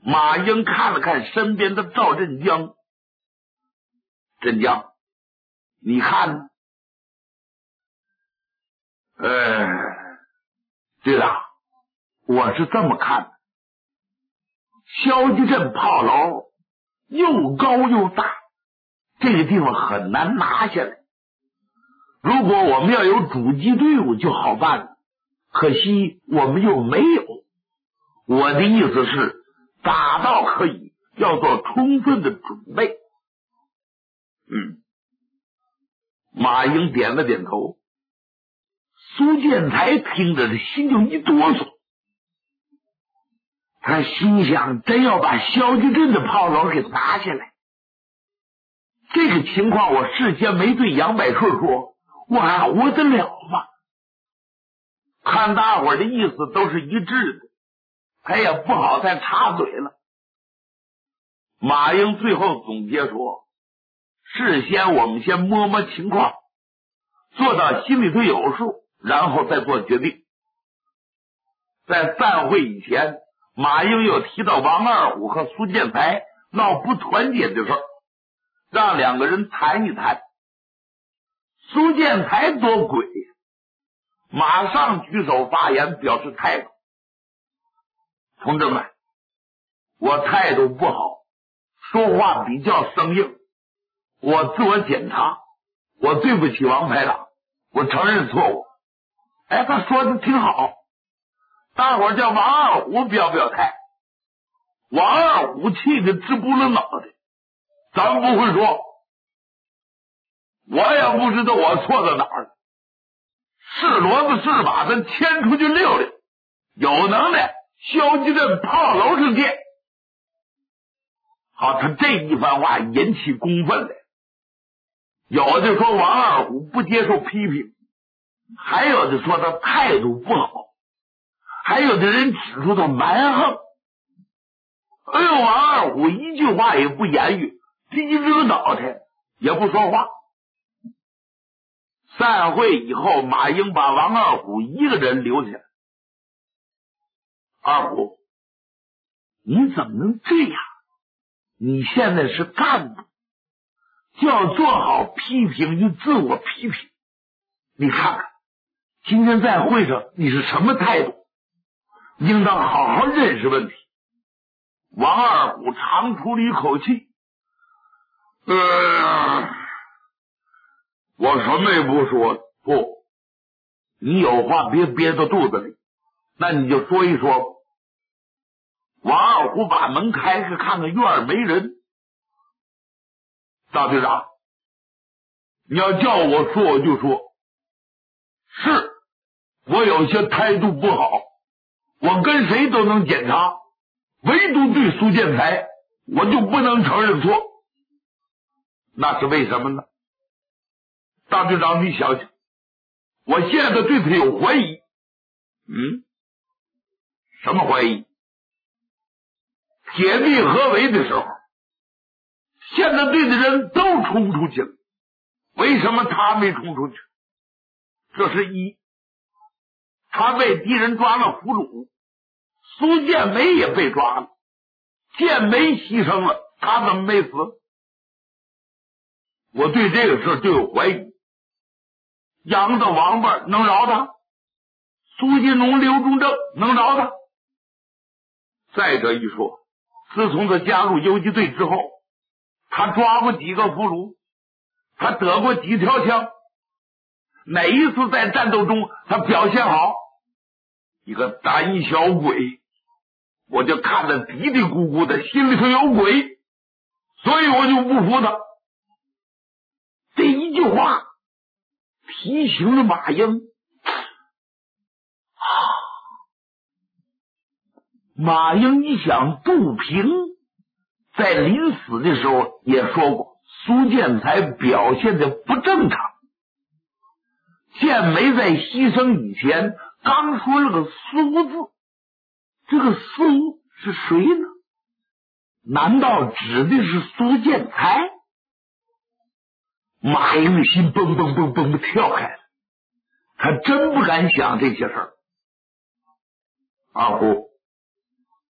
马英看了看身边的赵振江，振江，你看呢？队长，我是这么看的，萧集镇炮楼又高又大，这个地方很难拿下来。如果我们要有阻击队伍就好办了，可惜我们又没有。我的意思是，打到可以，要做充分的准备。马英点了点头。苏建才听着这心就一哆嗦，他心想，真要把萧集镇的炮楼给拿下来，这个情况我事先没对杨百顺说，我还活得了吗？看大伙儿的意思都是一致的，他也不好再插嘴了。马英最后总结说，事先我们先摸摸情况，做到心里头有数，然后再做决定。在散会以前，马英又提到王二虎和苏建才闹不团结的事儿，让两个人谈一谈。苏建才多鬼，马上举手发言表示态度。同志们，我态度不好，说话比较生硬，我自我检查，我对不起王排长，我承认错误。他说的挺好，大伙儿叫王二虎表表态。王二虎气得直不了脑袋，咱不会说，我也不知道我错在哪儿了，是骡子是马，咱牵出去溜溜，有能耐萧集镇炮楼上见。好，他这一番话引起公愤来，有的说王二虎不接受批评，还有的说他态度不好，还有的人指出他蛮横。王二虎一句话也不言语，低着脑袋也不说话。散会以后，马英把王二虎一个人留下来。二虎，你怎么能这样？你现在是干部，就要做好批评与自我批评。你看看今天在会上你是什么态度，应当好好认识问题。王二虎长出了一口气，我什么也不说。不，你有话别憋到肚子里，那你就说一说吧。王二虎把门开开，看看院儿没人。大队长，你要叫我说我就说，是我有些态度不好，我跟谁都能检查，唯独对苏建才我就不能承认错。那是为什么呢？大队长，你想想，我现在对他有怀疑。什么怀疑？铁壁合围的时候，现在队的人都冲出去了，为什么他没冲出去？这是一，他被敌人抓了俘虏，苏建梅也被抓了，建梅牺牲了，他怎么没死？我对这个事就有怀疑。杨子、王八能饶他？苏金龙、刘忠正能饶他？再者一说，自从他加入游击队之后，他抓过几个俘虏，他得过几条枪，哪一次在战斗中他表现好？一个胆小鬼，我就看得嘀嘀咕咕的，心里头有鬼，所以我就不服他。这一句话提醒了马英。马英一想，杜平在临死的时候也说过，苏建才表现的不正常。建梅在牺牲以前刚说了个苏字，这个苏是谁呢？难道指的是苏建才？马英的心蹦蹦蹦蹦的跳开了，他真不敢想这些事儿。二虎，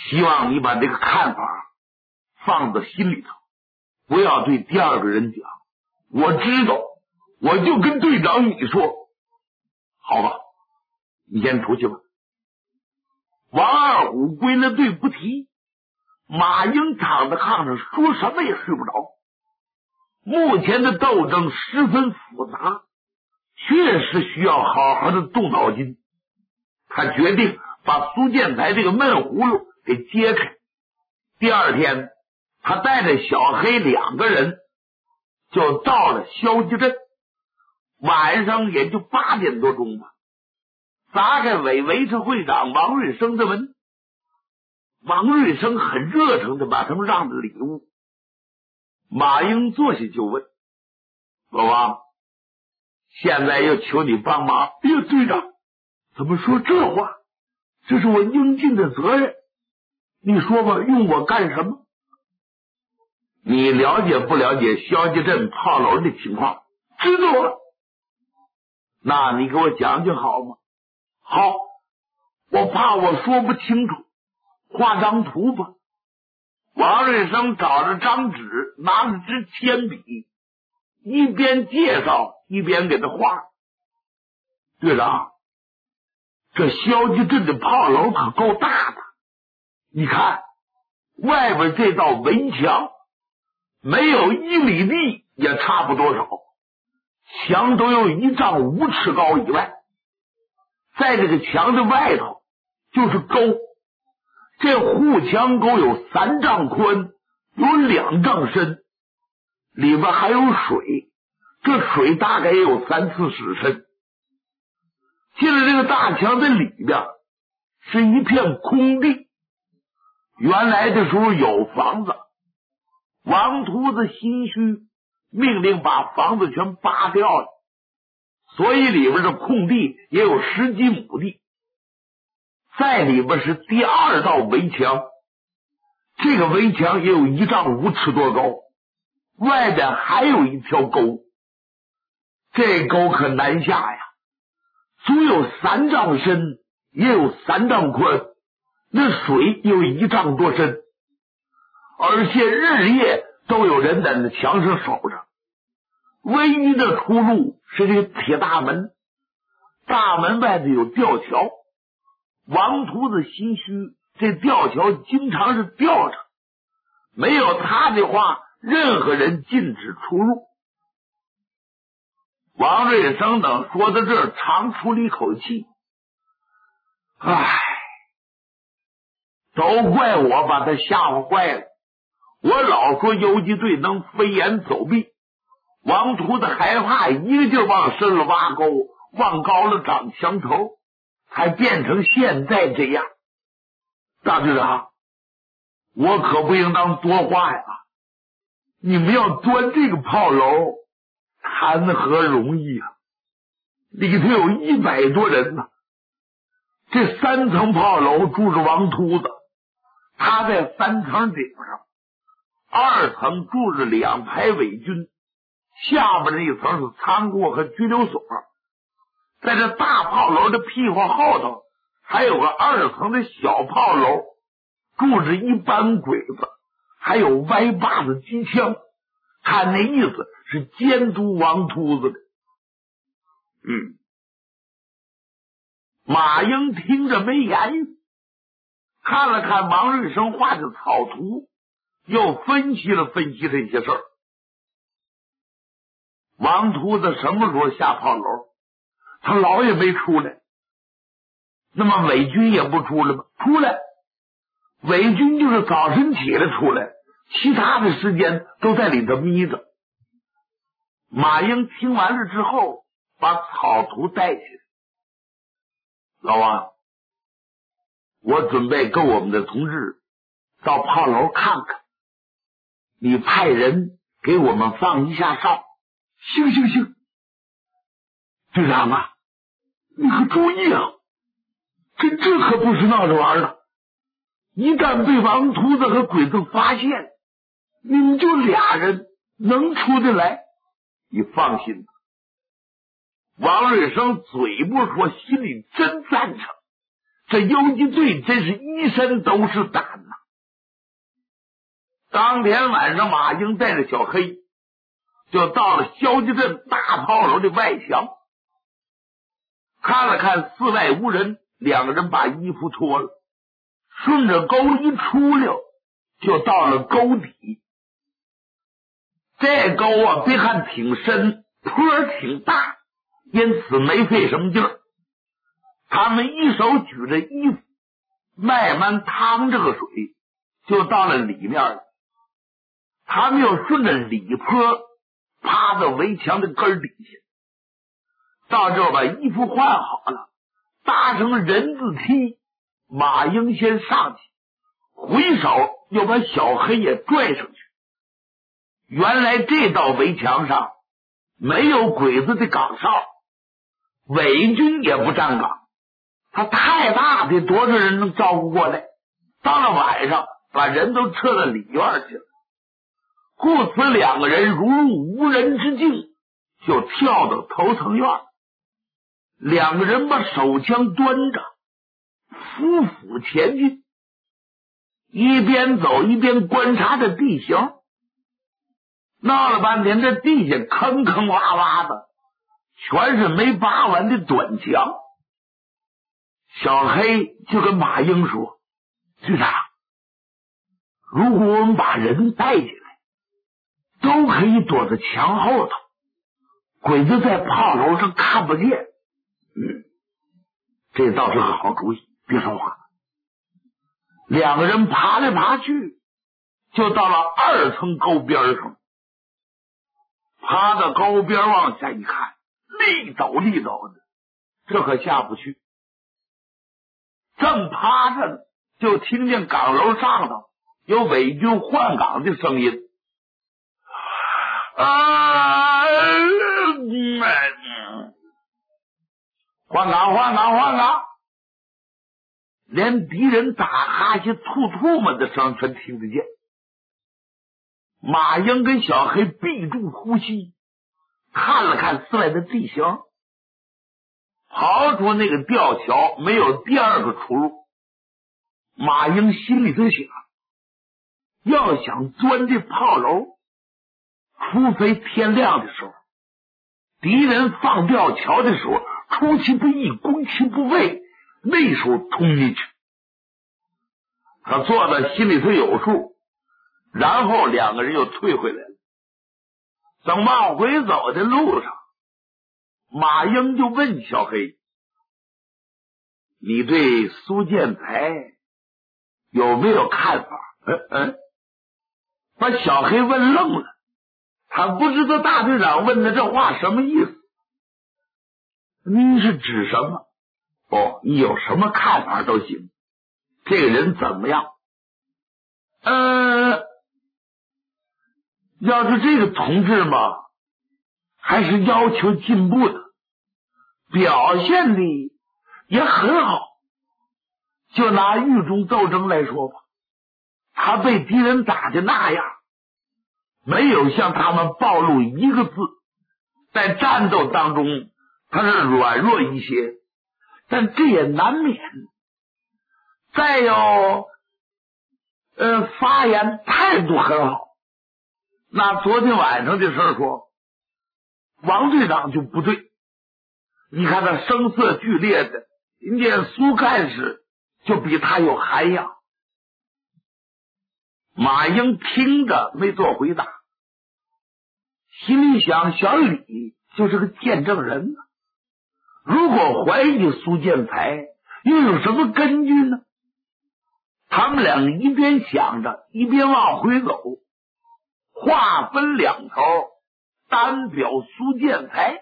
希望你把这个看法放到心里头，不要对第二个人讲。我知道，我就跟队长你说，好吧，你先出去吧。王二虎归了队不提，马英躺在炕上说什么也睡不着。目前的斗争十分复杂，确实需要好好的动脑筋。他决定把苏建才这个闷葫芦给揭开。第二天，他带着小黑2个人就到了萧集镇，晚上也就8点多钟吧，砸开维持会长王瑞生的门。王瑞生很热诚的把他们让的礼物。马英坐下就问：老王，现在又求你帮忙。哎呀，队长，怎么说这话？这是我应尽的责任。你说吧，用我干什么？你了解不了解萧集镇炮楼的情况？知道了。那你给我讲讲好吗？好，我怕我说不清楚，画张图吧。王瑞生找着张纸，拿着支铅笔，一边介绍一边给他画。队长，这萧集镇的炮楼可够大的，你看外边这道围墙没有1里地也差不多少，墙都有1丈5尺高以外，在这个墙的外头就是沟，这护墙沟有3丈宽，有2丈深，里边还有水，这水大概也有3、4尺深。进了这个大墙的里边是一片空地，原来的时候有房子，王秃子心虚，命令把房子全扒掉了，所以里边的空地也有10几亩地。在里边是第2道围墙，这个围墙也有1丈5尺多高，外边还有一条沟，这沟可难下呀，足有3丈深，也有3丈宽，那水有1丈多深，而且日夜都有人在那墙上守着。唯一的出路是这个铁大门，大门外头有吊桥。王秃子心虚，这吊桥经常是吊着，没有他的话，任何人禁止出入。王瑞生等说到这儿，长出了一口气，唉，都怪我把他吓唬坏了。我老说游击队能飞檐走壁，王秃子害怕，一个劲儿往深了挖沟，往高了长墙头，才变成现在这样。大队长，我可不应当多话呀，你们要钻这个炮楼谈何容易啊，里头有100多人呢。这3层炮楼住着王秃子，他在3层顶上，2层住着2排伪军，下边那一层是仓库和拘留所。在这大炮楼的屁股后头还有个2层的小炮楼，住着一班鬼子，还有歪把子机枪，看那意思是监督王秃子的。马英听着没言语，看了看王瑞生画的草图，又分析了分析这些事儿。王秃子什么时候下炮楼？他老也没出来。那么伪军也不出来吗？出来。伪军就是早晨起来出来，其他的时间都在里头眯着。马英听完了之后，把草图带起来。老王，我准备跟我们的同志到炮楼看看，你派人给我们放一下哨。行，队长啊，你可注意啊，这可不是闹着玩的，一旦被王秃子和鬼子发现，你们就俩人能出得来。你放心，王瑞生嘴不说，心里真赞成， 这游击队真是一身都是胆呐！当天晚上，马英带着小黑就到了萧集镇大炮楼的外墙，看了看寺外无人，两个人把衣服脱了，顺着沟一出溜，就到了沟底。这沟啊，别看挺深，坡挺大，因此没费什么劲儿。他们一手举着衣服，慢慢趟着个水，就到了里面了。他们又顺着里坡趴到围墙的根底下，到这儿把衣服换好了，搭成人字梯。马英先上去，回手又把小黑也拽上去。原来这道围墙上没有鬼子的岗哨，伪军也不站岗，它太大，得多少人能照顾过来？到了晚上，把人都撤到里院去了。故此两个人如入无人之境，就跳到头层院。两个人把手枪端着，夫妇前进，一边走一边观察着地形。闹了半天，这地下坑坑洼洼的，全是没扒完的短墙。小黑就跟马英说：“局长，如果我们把人带进来，都可以躲在墙后头，鬼子在炮楼上看不见。”这倒是个好主意，别说话。两个人爬来爬去，就到了2层沟边上。爬到沟边往下一看，立陡立陡的，这可下不去。正趴着呢，就听见岗楼上头有伪军换岗的声音。换岗！连敌人打哈欠、吐唾沫的声全听得见。马英跟小黑闭住呼吸，看了看寺外的地形，刨出那个吊桥，没有第二个出路。马英心里头想，要想钻这炮楼，除非天亮的时候，敌人放吊桥的时候出其不意，攻其不备，那时候冲进去。他做的心里头有数，然后两个人又退回来了。等往回走的路上，马英就问小黑：“你对苏建才有没有看法？”把小黑问愣了，他不知道大队长问的这话什么意思。您是指什么？哦，你有什么看法都行。这个人怎么样？要是这个同志嘛，还是要求进步的，表现的也很好。就拿狱中斗争来说吧，他被敌人打的那样，没有向他们暴露一个字，在战斗当中他是软弱一些，但这也难免。再有发言态度很好。拿昨天晚上的事说，王队长就不对，你看他声色俱烈的，人家苏干事就比他有涵养。马英听着没做回答，心里想，小李就是个见证人呢，如果怀疑苏建才，又有什么根据呢？他们两个一边想着，一边往回走，话分两头，单表苏建才。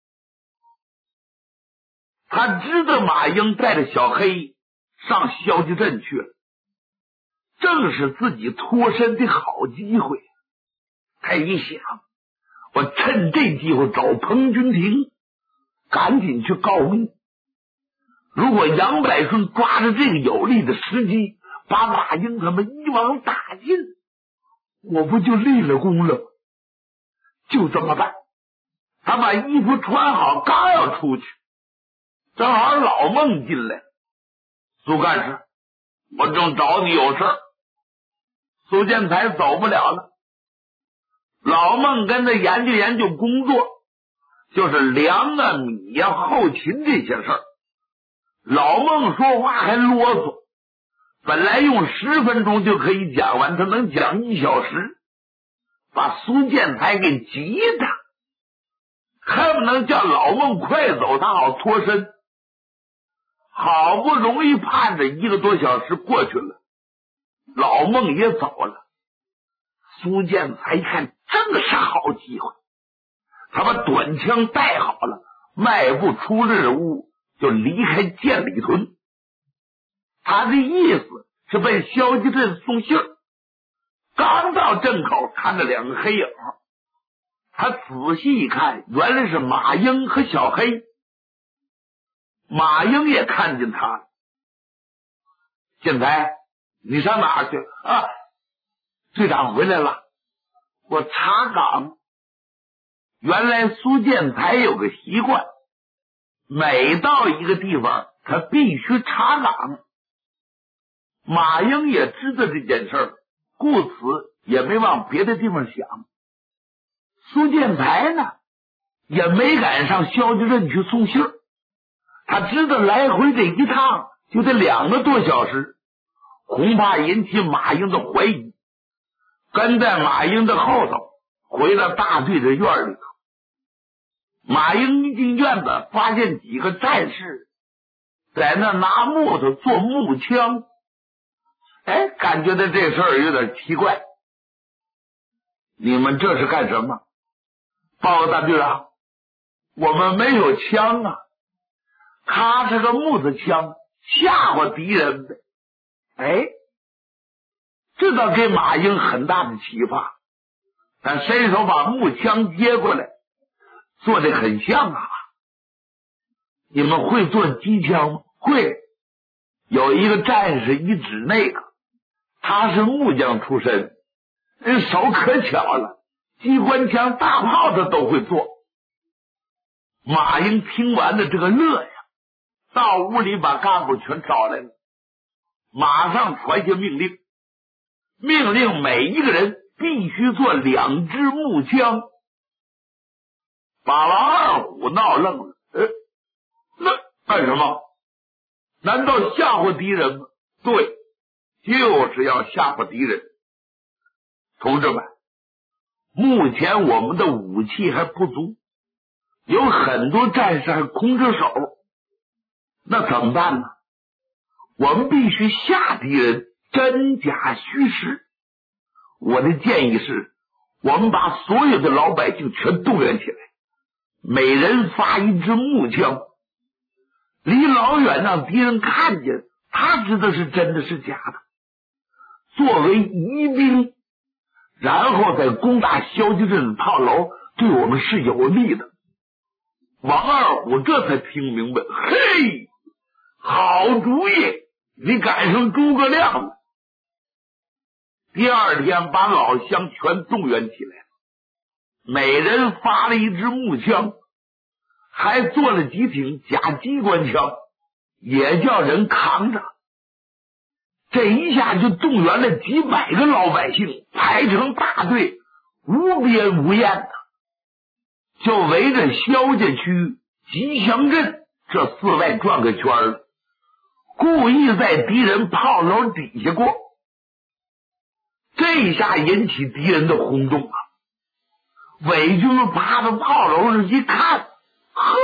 他知道马英带着小黑上萧集镇去了，正是自己脱身的好机会。他一想，我趁这机会找彭君庭，赶紧去告密。如果杨百顺抓着这个有利的时机，把马英他们一网打尽，我不就立了功了吗？就这么办。他把衣服穿好，刚要出去，正好老孟进来， 苏干事，我正找你有事儿。苏建才走不了了。老孟跟他研究工作，就是粮啊、米呀、后勤这些事儿。老孟说话还啰嗦，本来用10分钟就可以讲完，他能讲1小时，把苏建才给急的，恨不能叫老孟快走，他好脱身。好不容易盼着1个多小时过去了，老孟也走了。苏建才一看正是好机会，他把短枪带好了，迈步出日屋，就离开建里屯。他的意思是奔萧集镇送信儿。刚到镇口，看着2个黑影，他仔细一看，原来是马英和小黑。马英也看见他了。建才，你上哪儿去啊？队长回来了，我查岗。原来苏建才有个习惯，每到一个地方他必须查岗。马英也知道这件事儿，故此也没往别的地方想。苏建才呢，也没敢上萧集镇去送信儿，他知道来回这一趟就得2个多小时，恐怕引起马英的怀疑，跟在马英的后头回到大队的院里头。马英一进院子，发现几个战士在那拿木头做木枪，感觉到这事儿有点奇怪。你们这是干什么？报告大队长，我们没有枪啊。咔嚓个木头枪，吓唬敌人呗。这倒给马英很大的启发，他伸手把木枪接过来，做得很像啊。你们会做机枪吗？会。有一个战士一指那个，他是木匠出身，手可巧了，机关枪大炮他都会做。马英听完了这个乐呀，到屋里把干部全找来了，马上传下命令，命令每一个人必须做2支木枪。把王二虎闹愣了，那干什么？难道吓唬敌人吗？对，就是要吓唬敌人。同志们，目前我们的武器还不足，有很多战士还空着手，那怎么办呢？我们必须吓敌人真假虚实。我的建议是，我们把所有的老百姓全动员起来，每人发1支木枪，离老远让敌人看见，他知道是真的是假的，作为疑兵，然后再攻打萧集镇的炮楼，对我们是有利的。王二虎这才听明白，嘿，好主意，你赶上诸葛亮了。第2天把老乡全动员起来，每人发了1支木枪，还做了几挺假机关枪，也叫人扛着。这一下就动员了几百个老百姓，排成大队，无边无沿的，就围着萧家区吉祥镇这4外转个圈儿，故意在敌人炮楼底下过。这一下引起敌人的轰动啊！伪军们爬到炮楼上一看，呵，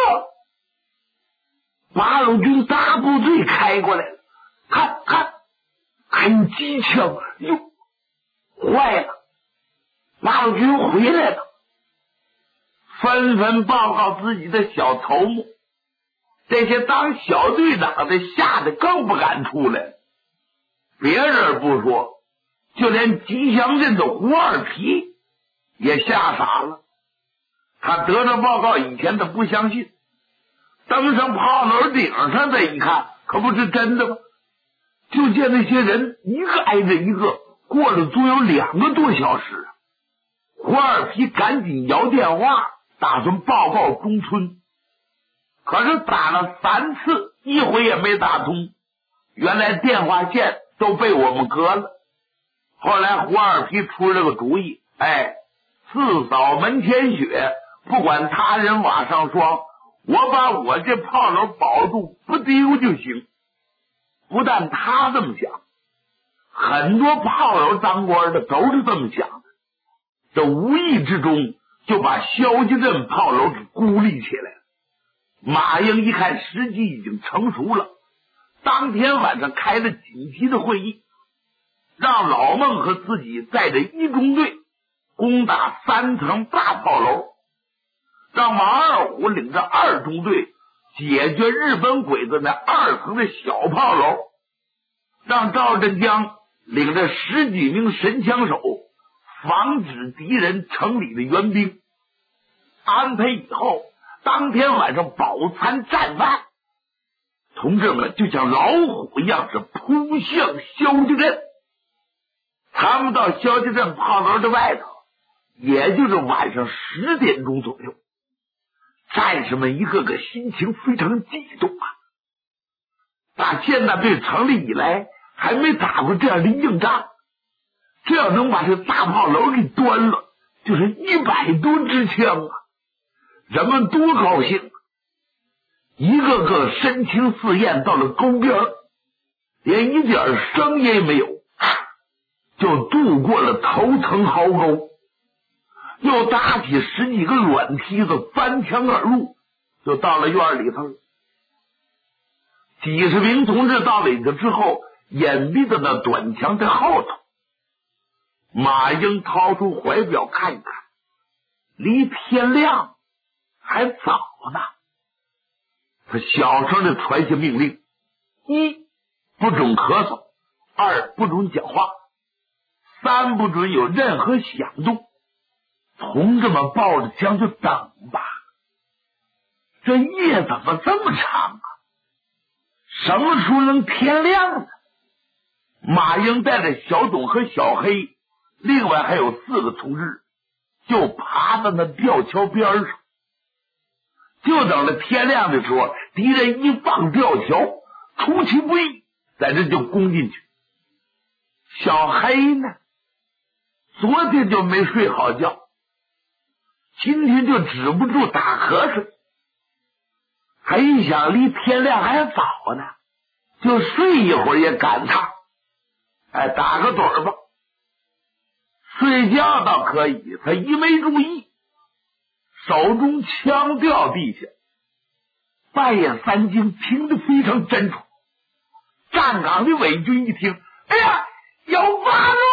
八路军大部队开过来了，看还有机枪，哟，坏了，八路军回来了，纷纷报告自己的小头目。这些当小队长的吓得更不敢出来了。别人不说，就连吉祥镇的胡二皮也吓傻了。他得到报告以前他不相信，登上炮楼顶上再一看，可不是真的吗？就见那些人一个挨着一个，过了足有2个多小时。胡二皮赶紧摇电话，打算报告中村，可是打了3次，一回也没打通。 原来电话线都被我们割了。后来胡二皮出了个主意，自扫门前雪，不管他人瓦上霜，我把我这炮楼保住不丢就行。不但他这么想，很多炮楼当官的都是这么想的，这无意之中就把萧家镇炮楼给孤立起来了。马英一看时机已经成熟了，当天晚上开了紧急的会议，让老孟和自己带着一中队攻打3层大炮楼，让王二虎领着2中队解决日本鬼子那2层的小炮楼，让赵振江领着10几名神枪手防止敌人城里的援兵。安排以后，当天晚上饱餐战饭，同志们就像老虎一样是扑向萧家镇。他们到萧家镇炮楼的外头，也就是晚上10点钟左右，战士们一个个心情非常激动啊！打建大队成立以来，还没打过这样的硬仗，这要能把这大炮楼给端了，就是100多支枪啊！人们多高兴，一个个神情四艳，到了沟边连一点声音也没有，就渡过了头层壕沟，又搭起10几个软梯子，翻墙而入，就到了院里头了。几十名同志到里头之后，隐蔽在那短墙的后头。马英掏出怀表看一看，离天亮还早呢。他小声的传下命令：1不准咳嗽，2不准讲话，3不准有任何响动。同志们抱着枪就等吧。这夜怎么这么长啊？什么时候能天亮呢？马英带着小董和小黑，另外还有4个同志，就爬到那吊桥边上，就等着天亮的时候，敌人一放吊桥，出其不意，在这就攻进去。小黑呢，昨天就没睡好觉，今天就止不住打瞌睡，还一想离天亮还早呢，就睡一会儿也赶趟，打个盹吧。睡觉倒可以，他一没注意，手中枪掉地下，半夜3更，听得非常真楚。站岗的伪军一听，哎呀，要发了！